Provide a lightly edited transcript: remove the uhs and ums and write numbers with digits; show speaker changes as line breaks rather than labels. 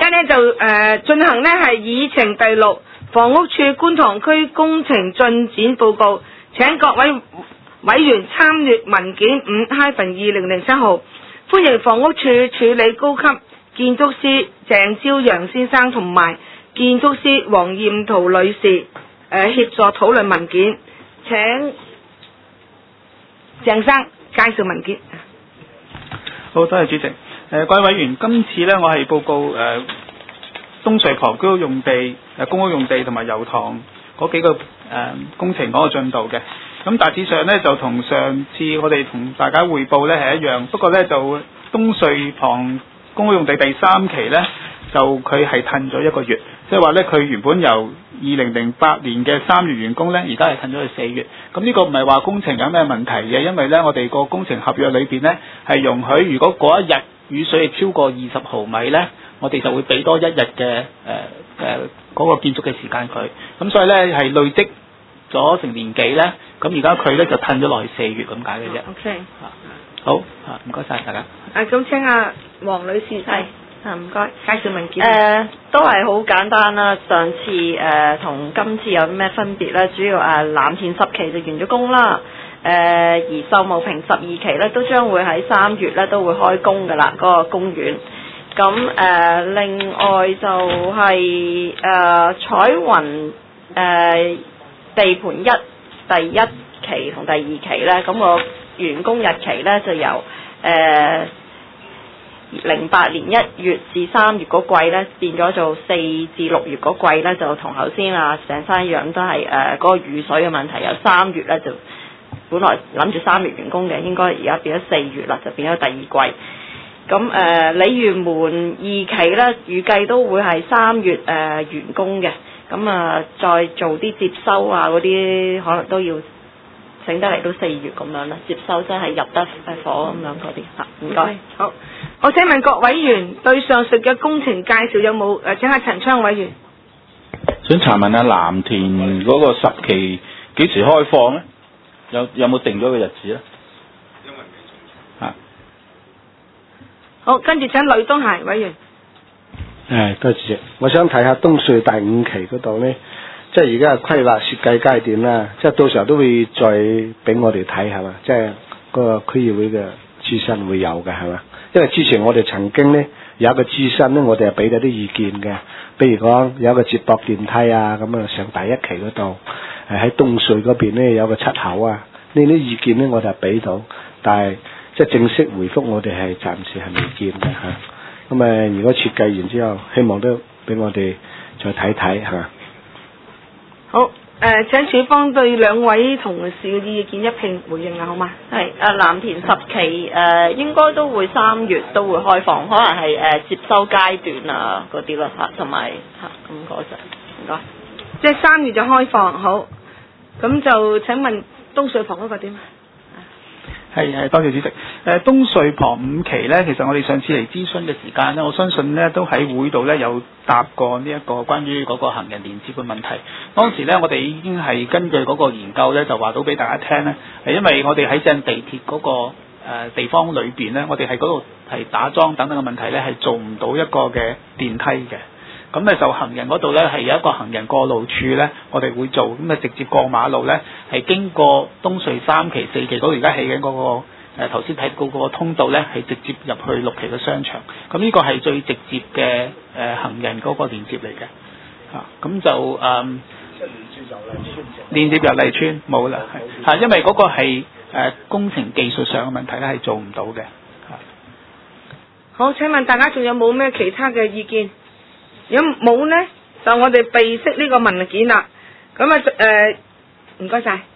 呢就進行呢係議程第6房屋處觀塘區工程進展報告，請各位委員參閱文件5-2007號，歡迎房屋處處理高級建築師鄭朝陽先生同埋建築師黃艷圖女士協助討論文件，請鄭生介紹文件。
好，多謝主席。各位委員，今次呢，我係報告東隧旁居屋用地、公屋用地同埋油塘嗰幾個工程嗰個進度嘅。咁大致上呢，就同上次我哋同大家匯報呢係一樣，不過呢，就東隧旁公屋用地第3期呢，就佢係褪咗1個月，即係話呢，佢原本由2008年嘅3月完工呢，而家係褪咗去4月。咁呢個唔係話工程有咩問題嘅，因為呢，我哋個工程合約裏邊呢，係容許如果嗰一日雨水係超過20毫米呢，我哋就會俾多1日嘅嗰個建築嘅時間佢。咁所以呢，係累積咗成年幾呢。咁而家佢呢，就褪咗落去4月咁解嘅啫。
OK。
好，唔該晒大家。
咁請阿黃女士係。唔該，介紹文件。
都係好簡單啦。上次同今次有咩分別呢？主要藍田10期就完咗工啦。而秀茂坪12期呢，都將會喺3月呢都會開工㗎啦，嗰個公園。咁另外就係彩雲地盤第1期同第2期呢，咁個完工日期呢，就由08年1月至3月嗰季呢，變咗做4至6月嗰季呢，就同頭先鄭生一樣，都係嗰個雨水嘅問題，由3月呢，就本來諗住3月完工嘅，應該而家變咗4月啦，就變咗第2季。咁鯉魚門2期呢，預計都會係3月完工嘅。咁再做啲接收嗰啲，可能都要整得嚟到4月咁樣啦。接收真係入得火咁樣嗰啲嚇。唔該。
好，我請問各委員對上述嘅工程介紹有冇請下陳昌委員。
想查問下藍田嗰個10期幾時開放咧？有冇定咗個日子咧？因為未仲
好，跟住請呂東賢委員。
多謝。我想睇下東隧第5期嗰度呢，即係而家規劃設計階段啦，即係到時候都會再俾我哋睇係嘛，即係個區議會嘅諮詢會有嘅係嘛，因為之前我哋曾經呢有一個諮詢呢，我哋係俾咗啲意見嘅，比如講有一個接駁電梯啊，咁上第1期嗰度，喺東隧嗰邊呢有個出口啊，呢啲意見呢我哋係俾到，但係即係正式回覆我哋係暫時係未見嘅嚇。咁如果設計完之後，希望都俾我哋再睇睇嚇。
好，請署方對2位同事嘅意見一併回應好嗎？
係藍田10期應該都會3月都會開放，可能係接收階段嗰啲咯嚇，同埋咁嗰陣唔該。
即係3月就開放，好。咁就請問東隧旁嗰個點？
係多謝主席。東隧旁5期呢，其實我哋上次嚟諮詢嘅時間呢，我相信呢都喺會度呢有答過呢一個關於嗰個行人連接嘅問題。當時呢，我哋已經係根據嗰個研究呢，就話到俾大家聽呢，係因為我哋喺正地鐵嗰個地方裏邊呢，我哋喺嗰度係打樁等等嘅問題呢，係做唔到一個嘅電梯嘅。咁咧就行人嗰度呢，係有一個行人過路處呢，我哋會做，咁直接過馬路呢，係經過東隧3期、4期嗰度而家起緊嗰個頭先睇嗰個通道呢，係直接入去6期嘅商場。咁呢個係最直接嘅行人嗰個連接嚟嘅。咁就連接油麗邨冇啦，因為嗰個係工程技術上嘅問題呢，係做唔到嘅。
好，請問大家仲有冇咩其他嘅意見？如果冇呢，就我哋備悉呢個文件啦。咁唔該晒。